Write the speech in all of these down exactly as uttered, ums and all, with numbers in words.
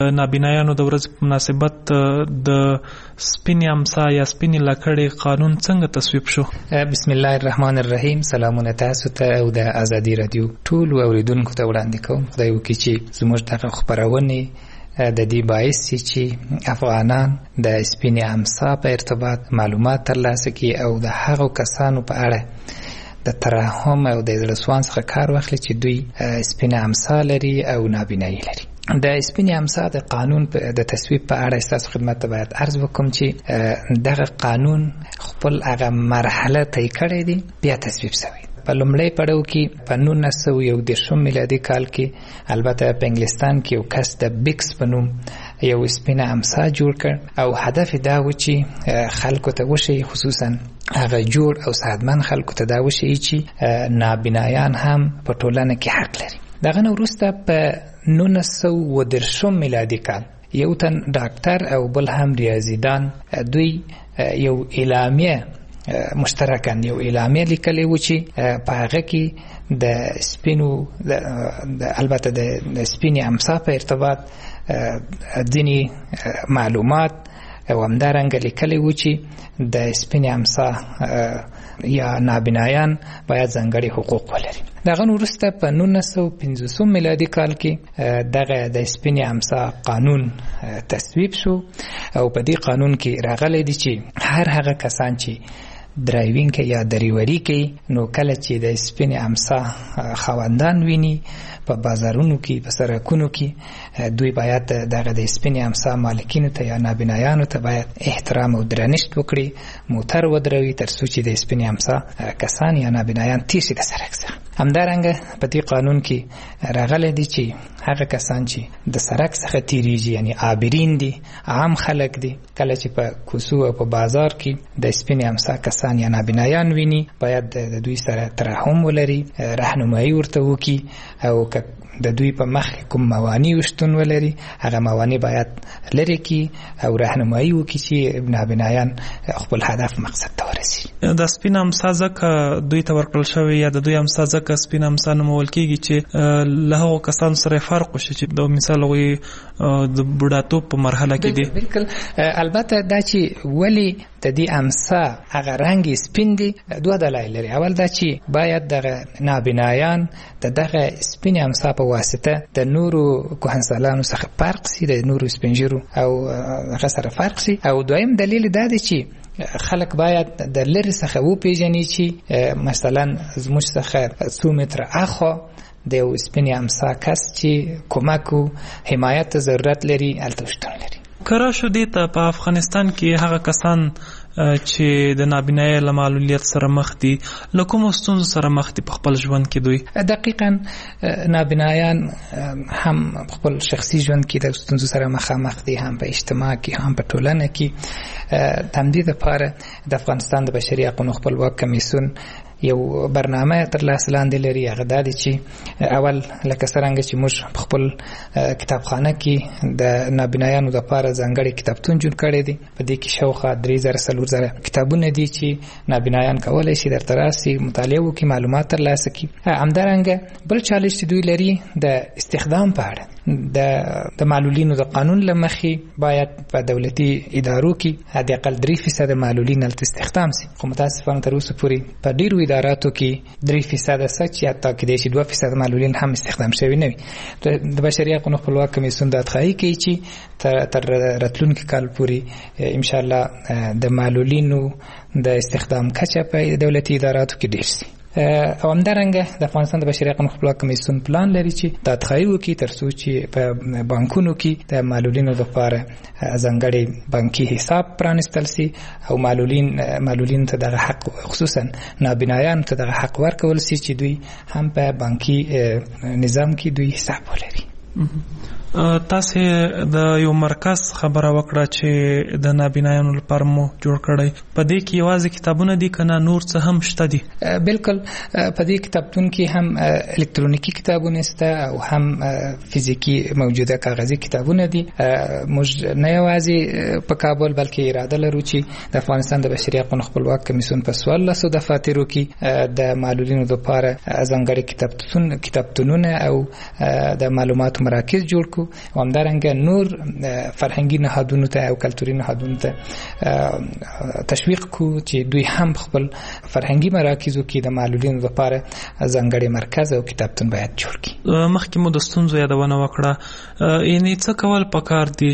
نابینایانو د ورځې په مناسبت د سپینې امسا یا سپینې لکړې قانون څنګه تصویب شو؟ بسم الله الرحمن الرحیم. سلامونه تاسو ته او د ازادي رادیو ټول اوریدونکو ته وړاندې کوم. خدای وکړي چې زموږ دغه خپرونې د دې باعث شي چې افغانان د سپینې امسا په ارتباط معلومات ترلاسه کړي او د هغو کسانو په اړه د ترحم او د زړه سوان څخه کار واخلي چې دوی سپینه امسا لري او نابینایي لري. د سپینې امسا د قانون د تصویب په اړه ستاسو خدمت ته باید عرض وکړم چې دغه قانون خپل هغه مرحله طی کړې دي، بیا تصویب شوی. په لومړی پړاو کې په نولس سوه یو دېرشم میلادي کال کې البته په انګلستان کې یو کس د بیکس په نوم یو سپینه امسا جوړ کړ او هدف دا و چې خلکو ته وښیي، خصوصا هغه جوړ او صحتمند خلکو ته دا وښیي چې نابینایان هم په ټولنه کې حق لري. دغه نه وروسته په نولس سوه اووه دېرشم میلادي کال یو تن ډاکټر او بل هم ریاضیدان دوی یو اعلامیه مشترکاً یو اعلامیه لیکلی و چې په هغه کې د سپینو البته د سپینې امسا په ارتباط ځینې معلومات او همدارنګه لیکلی و چې د سپینې امسا یا نابینایان باید ځانګړي حقوق ولري. دغه وروسته په نولس سوه پنځوسم میلادي کال کې دغه د سپینې امسا قانون تصویب شو او په دې قانون کې راغلی دی چې هر هغه کسان چې درایوینګ کوي یا دریوري کوي نو کله چې د سپینې امسا خاوندان ویني په بازارونو کې په سړکونو کې دوی باید دغه د سپینې امسا مالکینو ته یا نابینایانو ته باید احترام او درنښت وکړي، موټر ودروي تر څو چې د سپینې امسا کسان یا نابینایان تېر شي د سړک څخه. همدارنګه په دې قانون کې راغلی دی چې هغه کسان چې د سړک څخه تیریږي یعنی عابرین دي، عام خلک دي، کله چې په کوڅو او په بازار کې د سپینې امسا کسان یا نابینایان ویني باید د دوی سره ترحم ولري، راهنمایي ورته وکړي او د دوی په مخ کوم موانع شتون ولري هغه موانع باید لرې کړي او راهنمایي وکړي چې نابینایان خپل هدف مقصد ته ورسي. د سپینه امسا ځکه دوی ته ورکړل شوی یا د دوی امسا ځکه سپینه امسا نومول کېږي چې له هغو کسانو سره فرق وشي چې د مثال هغوی د بوډاتوب په مرحله کې دي. بالکل. البته دا چې ولې د دې امسا هغه رنګ سپین دي دوه دلایل لري. اول دا چې باید دغه نابینایان د دغه سپینې امسا په واسطه د نورو کهنسالانو څخه فرق سي، د نورو سپینږیرو او هغه سره فرق سي. او دویم دلیل دا دی چې خلک باید د لرې څخه وپېژني چې مثلا زموږ څخه څو متره اخوا د یو سپینې امسا کس چې کومک او حمایت ضرورت لري هلته شتون لري. کره شو دې ته په افغانستان کې هغه کسان چې د نابینایۍ له معلولیت سره مخ دي له کومو ستونزو سره مخ دي په خپل ژوند کې دوی؟ دقیقاً نابینایان هم خپل شخصي ژوند کې د ستونزو سره مخامخ دي، هم په اجتماع کې هم په ټولنه کې. د همدې دپاره د افغانستان د بشري حقونو خپلواک کمیسیون یو برنامه تر لاس لاندې لري. هغه دا دی چې اول لکه څرنګه چې موږ په خپل کتابخانه کې د نابینایانو دپاره ځانګړی کتابتون جوړ کړی دی. په دې کې شاوخوا درې زره څلور زره کتابونه دي چې نابینایان کولی شي درته راسي، مطالعه وکړي، معلومات ترلاسه کړي. همدارنګه بل چالش چې دوی لري د استخدام په اړه د د معلولینو د قانون له مخې باید په دولتي ادارو کې حداقل درې فیصده معلولین هلته استخدام سي، خو متاسفانه تر اوسه پورې په ډېرو اداراتو کې درې فیصده سچ یا حتی کېدای شي دوه فیصده معلولین هم استخدام شوي نه وي. د بشري حقونو خپلواک کمیسیون دا ادخایي کوي چې تر راتلونکي کال پورې انشاءالله د معلولینو د استخدام کچه په دولتي اداراتو کې ډېر سي. او همدارنګه د افغانستان د بشري حقونو خپلواک کمیسیون پلان لري چې دا ادخایي وکړي تر څو چې په بانکونو کې د معلولینو لپاره ځانګړی بانکي حساب پرانیستل سي او معلولین معلولینو ته دغه حق خصوصا نابینایانو ته دغه حق ورکول سي چې دوی هم په بانکي نظام کې دوی حساب ولري. تاسو د یو مرکز خبره وکړه چې د نابینایانو لپاره مو جوړ کړی، په دې کې یوازې کتابونه دي کنه نور څه هم شته دي؟ بالکل. په دې کتابتون کې هم الکترونیکی کتابونه شته او هم فزیکی موجوده کاغذي کتابونه دي. موږ نه یوازې په کابل بلکې اراده لرو چې د افغانستان د بشري حقونو خپلواک کمیسیون په څوارلسو دفاترو کې د معلولینو لپاره ځانګړي کتابتون کتابتونونه او د معلوماتو مراکز جوړ کړو کو او همدارنګه نور فرهنګي نهادونو ته او کلتوري نهادونو ته تشویق کو چې دوی هم خپل فرهنګي مراکزو کې د معلولینو لپاره ځانګړي مرکز او کتابتون باید جوړ کړي. مخکې مو د ستونزو یادونه وکړه، یعنې څه کول پکار دي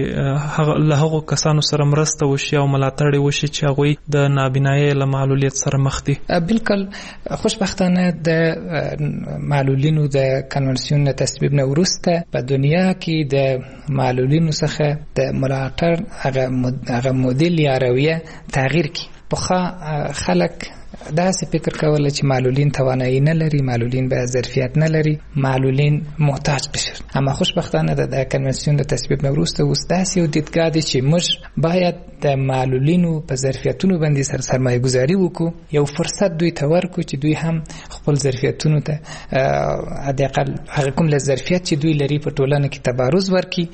چې له هغو کسانو سره مرسته وشي او ملاتړ وشي چې هغوی د نابینایۍ له معلولیت سره مخ دي؟ بالکل خوشبختانه د معلولینو د کنونسیون د تصویب نه وروسته په دنیا کې د معلولینو څخه د ملاتړ هغه مدل یا رویه تغییر کی. پخوا خلک داسې فکر کوله چې معلولین توانایی نه لري، معلولین به ظرفیت نه لري، معلولین محتاج قشر. اما خوشبختانه د کنونسیون د تصویب نه وروسته اوس داسې یو دیدګاه دی چې موږ باید د معلولینو په ظرفیتونو باندې سر سرمایه گذاري وکړو، یو فرصت دوی ته ورکړو چې دوی هم خپل ظرفیتونو ته حداقل هغه کوم ظرفیت چې دوی لري په ټولنه کې تبارز ورکړي.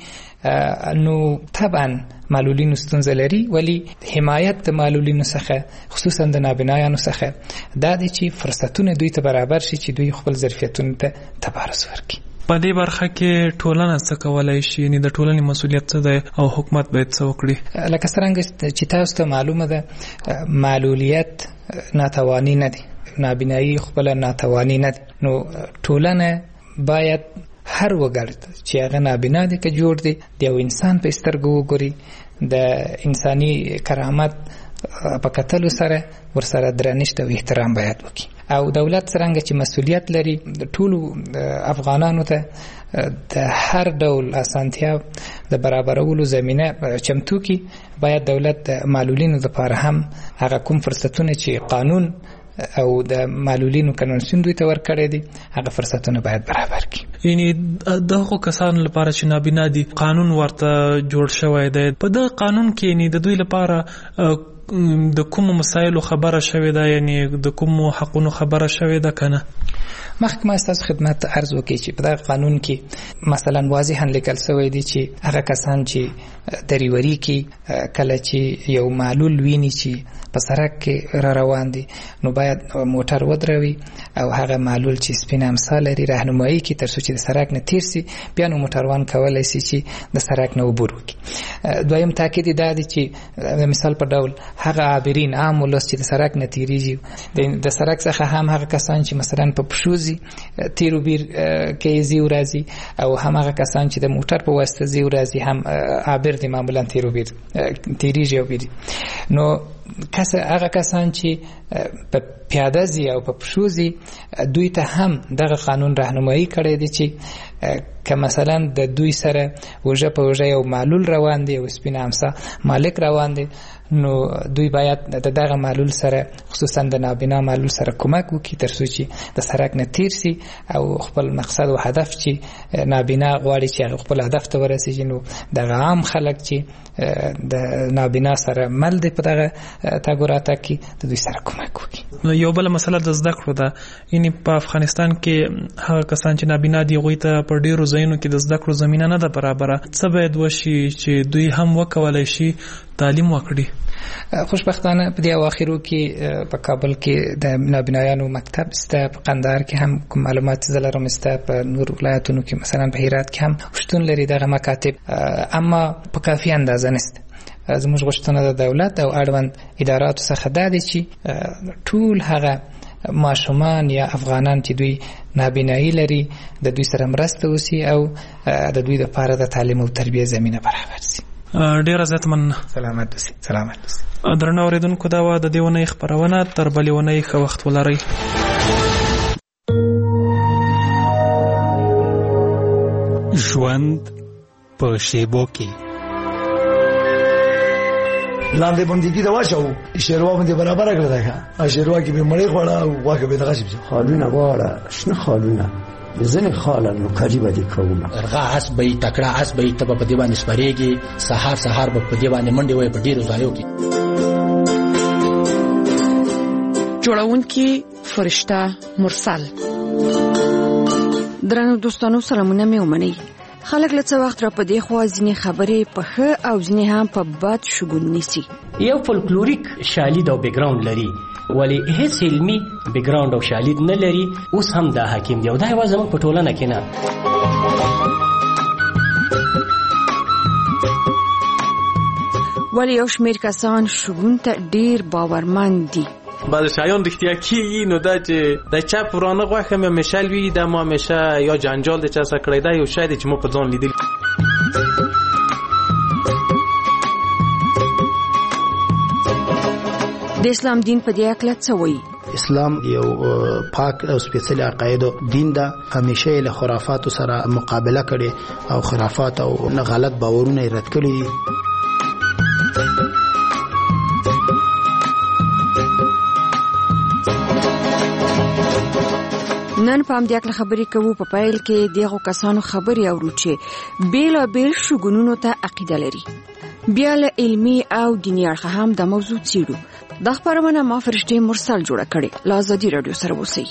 نو طبعا معلولینو ستونزه لري، ولی حمایت د معلولینو څخه خصوصا د نابینایانو څخه دا دی چې فرصتونه دوی ته برابر شي چې دوی خپل ظرفیتونو ته تبارز ورکړي. په دې برخه کې ټولنه څه کولای شي؟ یعنې د ټولنې مسؤلیت څه دی او حکومت باید څه وکړي؟ لکه څرنګه چې تاسو ته معلومه ده، معلولیت ناتوانی نه دی، نابینایی خپله ناتوانی نه دی. نو ټولنه باید هر وګړی چې هغه نابینا دی که جوړ دی د یو انسان په سترګو وګوري، د انساني کرامت په کتلو سره ورسره درنښت او احترام باید وکړي. او دولت څرنګه چې مسؤلیت لري د ټولو افغانانو ته د هر ډول اسانتیا د برابرولو زمینه چمتو کی، باید دولت د معلولینو لپاره هم هغه کوم فرصتونه چې قانون او د معلولینو کنونسیون دوی ته ورکړی دي هغه فرصتونه باید برابر کړي. یعنې دغو کسانو لپاره چې نابینا دي قانون ورته جوړ شوی دی، په دغه قانون کې یعنې د دوی لپاره د کومو مسایلو خبره شوې ده، یعنې د کومو حقونو خبره شوې ده که نه؟ مخکې ما ستاسو خدمت ته عرض وکړي چې په دغه قانون کې مثلا واضحا لیکل شوی دی چې هغه کسان چې دریوري کې کله چې یو معلول ویني چې په سړک کې را روان دي نو باید موټر ودروي او هغه معلول چې سپین امسا لري راهنمایي کړي تر څو چې د سړک نه تیر سي، بیا نو موټروان کولی سي چې د سړک نه عبور وکړي. دویم تاکید دا دی چې د مثال په ډول هغه عابرین عام ولس چې د سړک نه تیریږي، د سړک څخه هم هغه کسان چې مثلا په پښو ځي تیر و بیر کې ځي او راځي، او هم هغه کسان چې د موټر په واسطه ځي او راځي هم عابر دي، معمولا تیر و بیر تیریږي او بیري. نو کس هغه کسان چې په پیاده ځي او په پښو ځي دوی ته هم دغه قانون راهنمایي کړی دی چې که مثلا د دوی سره وژه په وژه یو معلول روان دی او سپین امسا مالک روان دی، نو دوی باید د دغه معلول سره خصوصا د نابینا معلول سره کومک وکړي تر څو چې د سړک نه تیر سي او خپل مقصد او هدف چې نابینا غواړي چې خپل هدف ته ورسیږي. نو دغه عام خلک چې د نابینا سره مل دی په دغه تګ و راتګ کې د دوی سره کومک وکړي. یو بله مسله د زده کړو ده، یعنې په افغانستان کې هغه کسان چې نابینا دي هغوی ته په ډېرو ځایونو کې د زده کړو زمینه نه ده برابره. څه باید وشي چې دوی هم وکولی شي تعلیم وکړي؟ خوشبختانه په دې اواخرو کې په کابل کې د نابینایانو مکتب سته، په قندهار کې هم کوم معلومات زه لرم سته، په نور ولایتونو کې مثلا په هرات کې هم شتون لري دغه مکاتب، اما په کافي اندازه نشته. زموږ غوښتنه د دولت او اړوند اداراتو څخه دا دی چې ټول هغه ماشومان یا افغانان چې دوی نابینایی لري د دوی سره مرسته وسی او د دوی لپاره د تعلیم او تربیه زمینه برابر شي. ډیره زیات مننه. سلامت اوسئ. سلامت اوسئ. درنو اوریدونکو، دا وه د دې اونۍ خپرونه. تر بلې اونۍ ښه وخت ولرئ. ژوند په شیبو کې لاندې بندګي دا واچو شیروا باندې برابر کړل دا شیروا کې به مړی خوړه او واکه به دغه شي خالونه غواړه شنه خالونه ځنه خاله نو کاری باندې کوم ارغه اس به تکړه اس به تب په دی باندې سپریږي سحر سحر په دی باندې منډي وای په ډیرو ځایو کې جوړونکي فرشته مرسل. درنو دوستانو سلامونه مې ومنئ. خلک له څه وخت را په دې خوا ځینې خبرې په ښه او ځینې هم په بد شګون نیسي. یو فولکلوریک شالید او بیکګراوند لري ولی هیڅ علمي بیکګراوند او شالید نه لري. اوس هم دا حکیم دی او دا یوازې موږ په ټولنه کې نه ولی یو شمېر کسان شګون ته ډیر باورمند دي. بادشاهیان رښتیا کیږي نو دا چې د چا پرانه غوښه مې مشال وی دا ما همیشه یا جنجال د چا سره کړی دا یو شاید چې مو په ځان لیدل. د اسلام دین په دې اړه څه وایي؟ اسلام یو پاک او سپیڅلی عقاید دین ده. همیشه له خرافاتو سره مقابله کړي او خرافات او نه غلط باورونه رد کړي. نن په همدې اړه خبرې کوو. په پیل کې دغه کسانو خبرې اورو چې بیل بیل شګونونو ته عقیده لري. بیا له علمي او دیني اړخه هم د موضوع څیړو. د خبرونه ما فرشتي مرسل جوړه کړې. له ازادي رادیو سره اوسئ.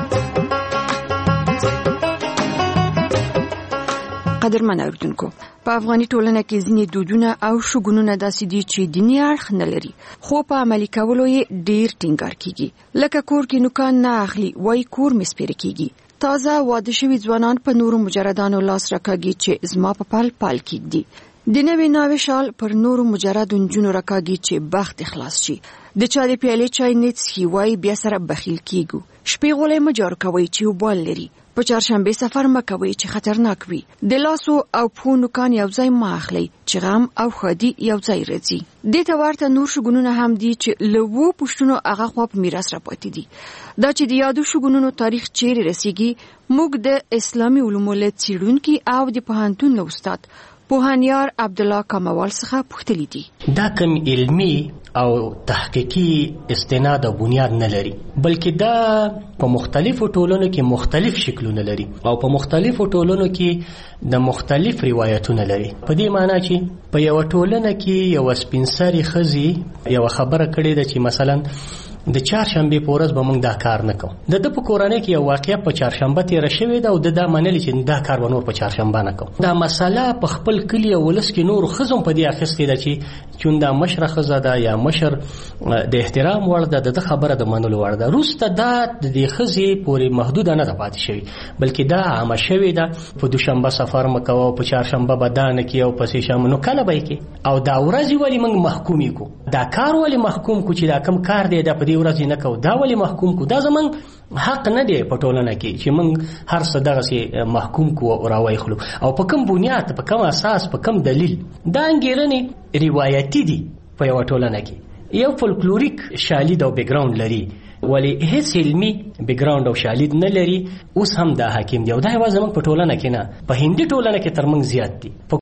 قدرمن اوریدونکو، په افغاني ټولنه کې ځینې دودونه او شګونونه داسې دي چې دیني اړخ نه لري، خو په عملي کولو یې ډیر ټینګار کیږي. لکه کور کې نوکان نه اخلي، وای کور مې سپېره کیږي. تازه واده شوي ځوانان په نورو مجردانو لاس راکاږي چې زما په پال پال کیږي. د نوې ناوې شال پر نورو مجردو نجونو راکاږي چې بخت خلاص شي. د چا د پیالې چای نه څښي، وای بیا سره بخیل کیږو. شپې غولې مه جارو کوئ چې وبال لري. په چهارشنبه سفر مه کوئ چې خطرناک وي. د لاسو او پښو نوکان یو ځای مه اخلئ چې غم او ښادي یو ځای راځي. دې ته ورته نور شګونونه هم دي چې له اوو پوښتنو هغه خوا په میراث راپاتې دي. دا چې د یادو شګونونو تاریخ چیرې رسیږي، موږ د اسلامي علومو له څېړونکي او د پوهنتون له استاد پوهانیار عبدالله کاموال څخه پوښتلي دي. دا کم علمي او تحقیقي استناد او بنیاد نه لري، بلکې دا په مختلفو ټولنو کې مختلف شکلونه لري او په مختلفو ټولنو کې د مختلف روایتونه لري. په دې معنی چې په یو ټولنه کې یو سپینسري خزي یو خبره کړې ده چې مثلا د چهارشنبه په ورځ به موږ دا کار نه کوو. د د په کورنۍ کې یو واقعیا په چهارشنبه تیر شوې ده او د دا منل چې دا کار ونور په چهارشنبه نه کوو. دا مسله په خپل کلی او ولس کې نور خزم په دې اخستې ده چې چون دا مشره خزه ده یا مشر د احترام وړ ده، د خبره د منلو وړ ده. روسته دا د دې خزي پورې محدود نه ده پاتې شوی، بلکې دا عامه شوی ده. په دوشنبه سفر مکو او په چهارشنبه بدانه کې او په سې شام نو کله به کې او دا ورځ ولی موږ محکومي کو. دا کار ولی محکوم کو چې دا کم کار دی دا په دې ورځ نه کو، دا ولی محکوم کو. دا زمون حق نه دی په ټولنه کې چې موږ هر څه دغه سي محکوم کو او راوي خلو او په کوم بنیاد په کوم اساس په کوم دلیل. دا انګیرنې روایتي دي په یو ټولنه کې. یو فولکلوریک شالید او بیک ګراوند لري ولی هیڅ علمي بیک ګراوند او شالید نه لري. اوس هم دا حاکم دی او دا یوازې موږ په ټولنه کې نه، په هندي ټولنه کې تر موږ زیات دي.